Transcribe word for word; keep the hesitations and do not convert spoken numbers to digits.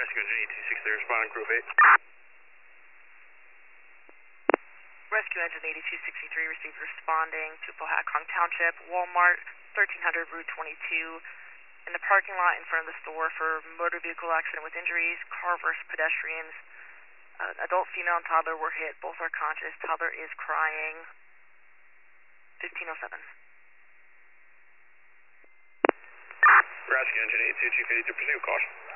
Rescue Engine eight two six three responding, group eight. Rescue Engine eighty-two sixty-three received responding to Pohatcong Township, Walmart, thirteen hundred Route twenty-two, in the parking lot in front of the store for motor vehicle accident with injuries, car versus pedestrians. Uh, adult female and toddler were hit. Both are conscious. Toddler is crying. fifteen oh seven. Rescue Engine eight two two fifty-two, pursue caution.